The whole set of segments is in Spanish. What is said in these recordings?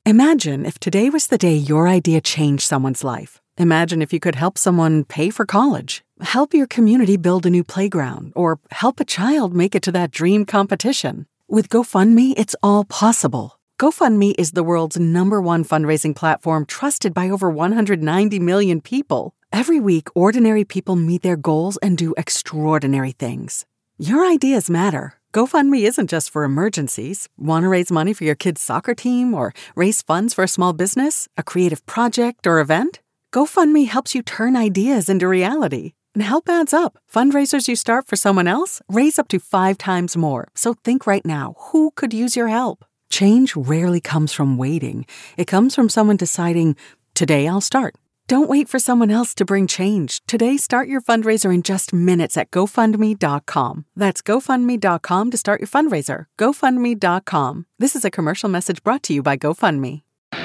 Imagine if today was the day your idea changed someone's life. Imagine if you could help someone pay for college, help your community build a new playground, or help a child make it to that dream competition. With GoFundMe, it's all possible. GoFundMe is the world's #1 fundraising platform trusted by over 190 million people. Every week, ordinary people meet their goals and do extraordinary things. Your ideas matter. GoFundMe isn't just for emergencies. Want to raise money for your kid's soccer team or raise funds for a small business, a creative project, or event? GoFundMe helps you turn ideas into reality. And help adds up. Fundraisers you start for someone else raise up to 5 times more. So think right now, who could use your help? Change rarely comes from waiting. It comes from someone deciding, today I'll start. Don't wait for someone else to bring change. Today, start your fundraiser in just minutes at GoFundMe.com. That's GoFundMe.com to start your fundraiser. GoFundMe.com. This is a commercial message brought to you by GoFundMe.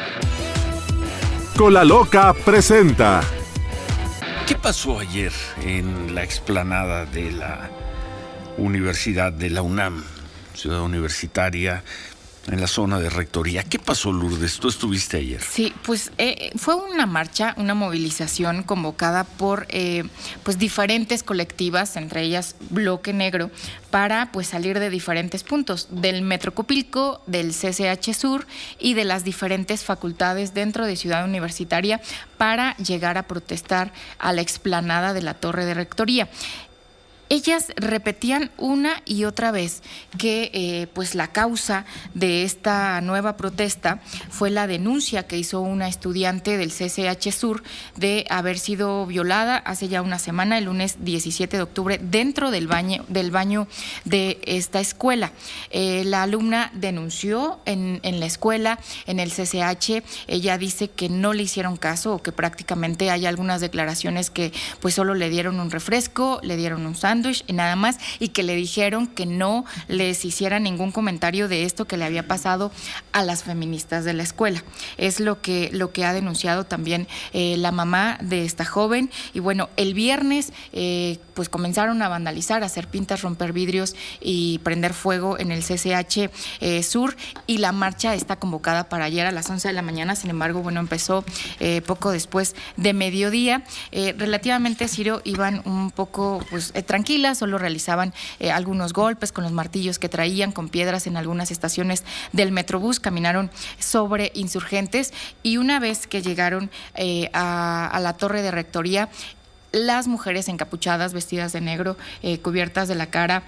Cola Loca presenta. ¿Qué pasó ayer en la explanada de la Universidad de la UNAM, ciudad universitaria, en la zona de rectoría? ¿Qué pasó, Lourdes? ¿Tú estuviste ayer? Sí, pues fue una marcha, una movilización convocada por pues diferentes colectivas, entre ellas Bloque Negro, para pues salir de diferentes puntos, del Metro Copilco, del CCH Sur y de las diferentes facultades dentro de Ciudad Universitaria para llegar a protestar a la explanada de la Torre de Rectoría. Ellas repetían una y otra vez que pues la causa de esta nueva protesta fue la denuncia que hizo una estudiante del CCH Sur de haber sido violada hace ya una semana, el lunes 17 de octubre, dentro del baño de esta escuela. La alumna denunció en la escuela, en el CCH. Ella dice que no le hicieron caso o que prácticamente hay algunas declaraciones que pues solo le dieron un refresco, le dieron un sándwich y nada más, y que le dijeron que no les hiciera ningún comentario de esto que le había pasado a las feministas de la escuela. Es lo que ha denunciado también la mamá de esta joven. Y bueno, el viernes pues comenzaron a vandalizar, a hacer pintas, romper vidrios y prender fuego en el CCH Sur, y la marcha está convocada para ayer a las 11 de la mañana. Sin embargo, bueno, empezó poco después de mediodía. Relativamente, Ciro, iban un poco pues tranquilas, solo realizaban algunos golpes con los martillos que traían, con piedras en algunas estaciones del Metrobús, caminaron sobre Insurgentes, y una vez que llegaron a la Torre de Rectoría, las mujeres encapuchadas, vestidas de negro, cubiertas de la cara,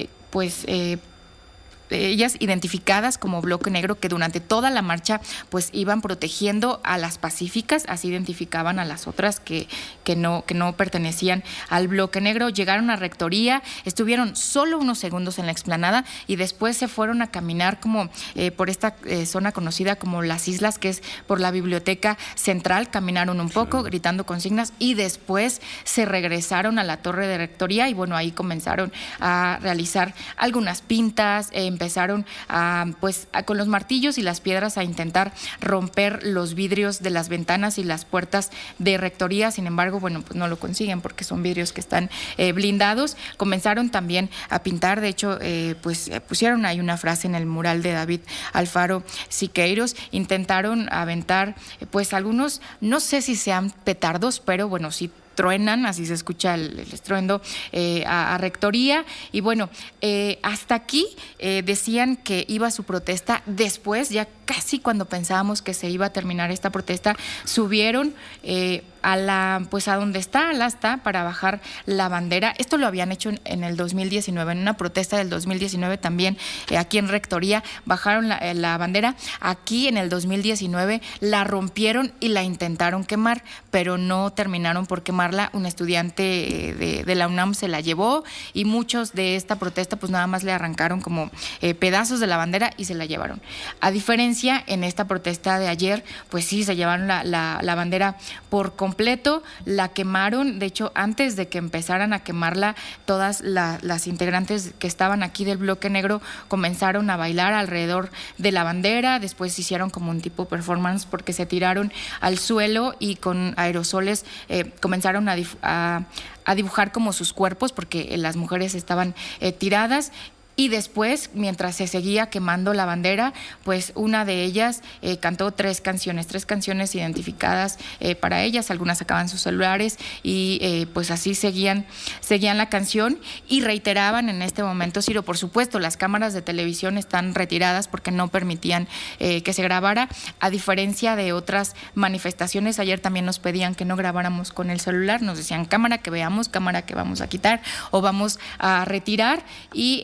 ellas identificadas como Bloque Negro, que durante toda la marcha pues iban protegiendo a las pacíficas, así identificaban a las otras que no pertenecían al Bloque Negro. Llegaron a Rectoría, estuvieron solo unos segundos en la explanada y después se fueron a caminar como por esta zona conocida como Las Islas, que es por la Biblioteca Central. Caminaron un poco, gritando consignas, y después se regresaron a la Torre de Rectoría y bueno, ahí comenzaron a realizar algunas pintas, empezaron con los martillos y las piedras a intentar romper los vidrios de las ventanas y las puertas de Rectoría. Sin embargo, bueno, pues no lo consiguen porque son vidrios que están blindados. Comenzaron también a pintar, de hecho, pusieron ahí una frase en el mural de David Alfaro Siqueiros. Intentaron aventar, pues algunos, no sé si sean petardos, pero bueno, sí truenan, así se escucha el estruendo a Rectoría. Y bueno, hasta aquí decían que iba su protesta. Después, ya casi cuando pensábamos que se iba a terminar esta protesta, subieron a donde está el asta para bajar la bandera. Esto lo habían hecho en el 2019, en una protesta del 2019 también, aquí en Rectoría bajaron la bandera. Aquí en el 2019 la rompieron y la intentaron quemar, pero no terminaron por quemarla. Un estudiante de la UNAM se la llevó, y muchos de esta protesta pues nada más le arrancaron como pedazos de la bandera y se la llevaron. A diferencia, en esta protesta de ayer, pues sí, se llevaron la bandera por completo, la quemaron. De hecho, antes de que empezaran a quemarla, todas las integrantes que estaban aquí del Bloque Negro comenzaron a bailar alrededor de la bandera. Después hicieron como un tipo performance porque se tiraron al suelo y con aerosoles comenzaron a dibujar como sus cuerpos, porque las mujeres estaban tiradas. Y después, mientras se seguía quemando la bandera, pues una de ellas cantó tres canciones identificadas para ellas. Algunas sacaban sus celulares y pues así seguían la canción y reiteraban en este momento, Ciro, por supuesto, las cámaras de televisión están retiradas porque no permitían que se grabara, a diferencia de otras manifestaciones. Ayer también nos pedían que no grabáramos con el celular, nos decían cámara que veamos, cámara que vamos a quitar o vamos a retirar y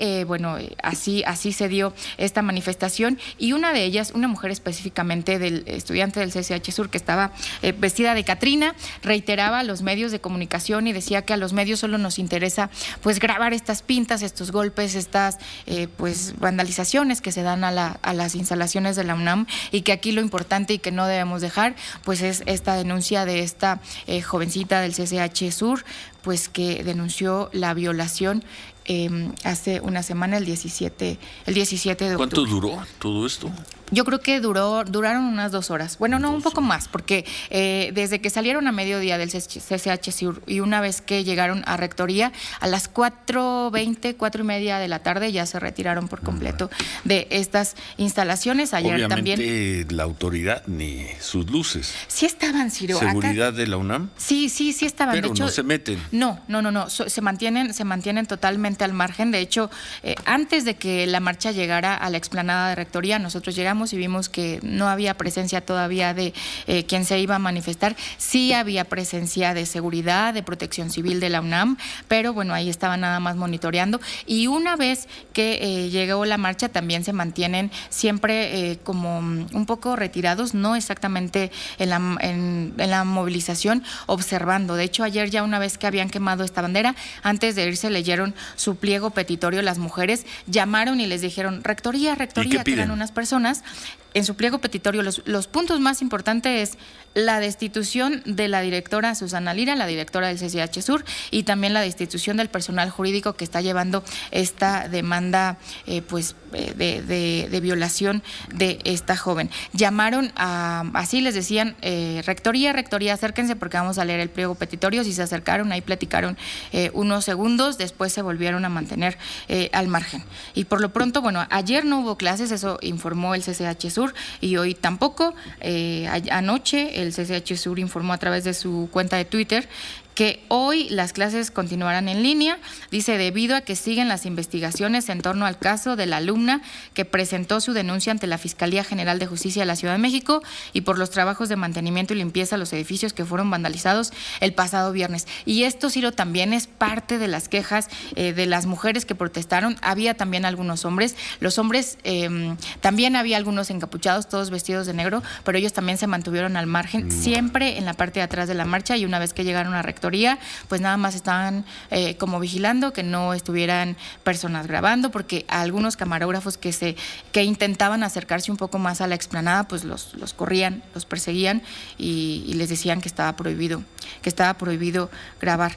así se dio esta manifestación. Y una de ellas, una mujer específicamente del estudiante del CCH Sur que estaba vestida de Catrina, reiteraba a los medios de comunicación y decía que a los medios solo nos interesa pues grabar estas pintas, estos golpes, estas pues vandalizaciones que se dan a las instalaciones de la UNAM, y que aquí lo importante y que no debemos dejar pues es esta denuncia de esta jovencita del CCH Sur, pues que denunció la violación hace una semana, el 17 de octubre. ¿Cuánto duró todo esto? Yo creo que duraron unas 2 horas. Bueno, no, un poco más, porque desde que salieron a mediodía del CCH Sur y una vez que llegaron a Rectoría, a las 4:20, 4:30 de la tarde ya se retiraron por completo de estas instalaciones. Ayer obviamente, también la autoridad ni sus luces. Sí estaban, Ciro. ¿Seguridad acá, de la UNAM? Sí estaban. Pero de hecho, no se meten. No. Se mantienen totalmente al margen. De hecho, antes de que la marcha llegara a la explanada de Rectoría, nosotros llegamos y vimos que no había presencia todavía de quien se iba a manifestar. Sí había presencia de seguridad, de protección civil de la UNAM, pero bueno, ahí estaban nada más monitoreando. Y una vez que llegó la marcha, también se mantienen siempre como un poco retirados, no exactamente en la movilización, observando. De hecho, ayer ya una vez que habían quemado esta bandera, antes de irse leyeron su pliego petitorio. Las mujeres llamaron y les dijeron, Rectoría, que eran unas personas. En su pliego petitorio, los puntos más importantes es la destitución de la directora Susana Lira, la directora del CCH Sur, y también la destitución del personal jurídico que está llevando esta demanda de violación de esta joven. Llamaron así les decían, Rectoría, acérquense porque vamos a leer el pliego petitorio. Si se acercaron, ahí platicaron unos segundos, después se volvieron a mantener al margen. Y por lo pronto, bueno, ayer no hubo clases, eso informó el CCH Sur, y hoy tampoco. Anoche el CCH Sur informó a través de su cuenta de Twitter que hoy las clases continuarán en línea, dice, debido a que siguen las investigaciones en torno al caso de la alumna que presentó su denuncia ante la Fiscalía General de Justicia de la Ciudad de México y por los trabajos de mantenimiento y limpieza a los edificios que fueron vandalizados el pasado viernes. Y esto, Ciro, también es parte de las quejas de las mujeres que protestaron. Había también algunos hombres, los hombres también había algunos encapuchados, todos vestidos de negro, pero ellos también se mantuvieron al margen, siempre en la parte de atrás de la marcha, y una vez que llegaron a Rectoría, pues nada más estaban como vigilando que no estuvieran personas grabando, porque a algunos camarógrafos que intentaban acercarse un poco más a la explanada, pues los corrían, los perseguían y les decían que estaba prohibido grabar.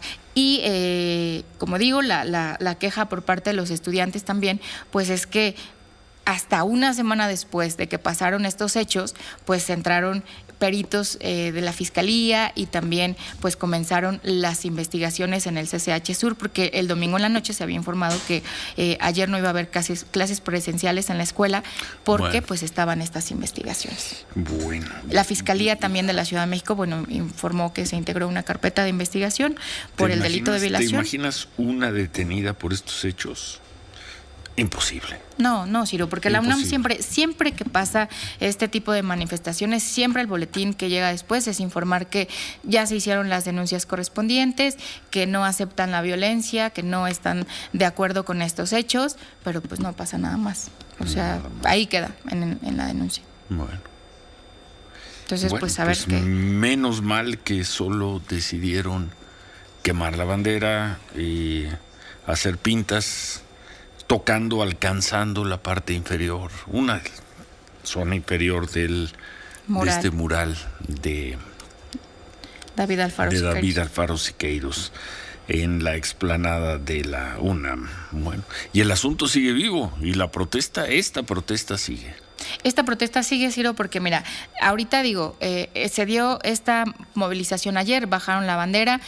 Y como digo, la queja por parte de los estudiantes también, pues es que hasta una semana después de que pasaron estos hechos, pues entraron peritos de la Fiscalía y también pues comenzaron las investigaciones en el CCH Sur, porque el domingo en la noche se había informado que ayer no iba a haber clases presenciales en la escuela porque pues estaban estas investigaciones. Bueno. La Fiscalía también de la Ciudad de México, informó que se integró una carpeta de investigación por el delito de violación. ¿Te imaginas una detenida por estos hechos? Imposible. No, Ciro, porque la UNAM siempre que pasa este tipo de manifestaciones, siempre el boletín que llega después es informar que ya se hicieron las denuncias correspondientes, que no aceptan la violencia, que no están de acuerdo con estos hechos, pero pues no pasa nada más. O sea, ahí queda en la denuncia. Bueno. Entonces, pues a ver qué. Menos mal que solo decidieron quemar la bandera y hacer pintas alcanzando la parte inferior, una zona inferior de este mural de David Alfaro Siqueiros en la explanada de la UNAM. Bueno, y el asunto sigue vivo y esta protesta sigue. Esta protesta sigue, Ciro, porque mira, ahorita se dio esta movilización ayer, bajaron la bandera.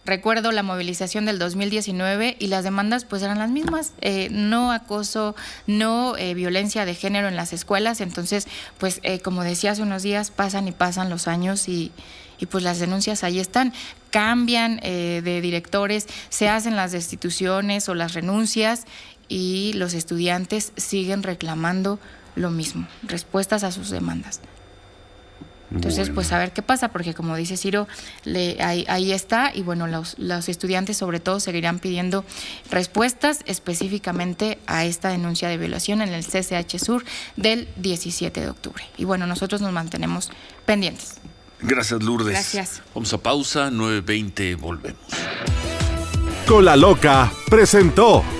recuerdo la movilización del 2019 y las demandas pues eran las mismas, no acoso, no violencia de género en las escuelas. Entonces pues como decía hace unos días, pasan y pasan los años y pues las denuncias ahí están. Cambian de directores, se hacen las destituciones o las renuncias y los estudiantes siguen reclamando lo mismo, respuestas a sus demandas. Entonces, pues a ver qué pasa, porque como dice Ciro, ahí está, y bueno, los estudiantes sobre todo seguirán pidiendo respuestas específicamente a esta denuncia de violación en el CCH Sur del 17 de octubre. Y bueno, nosotros nos mantenemos pendientes. Gracias, Lourdes. Gracias. Vamos a pausa, 9:20, volvemos. Con la Loca presentó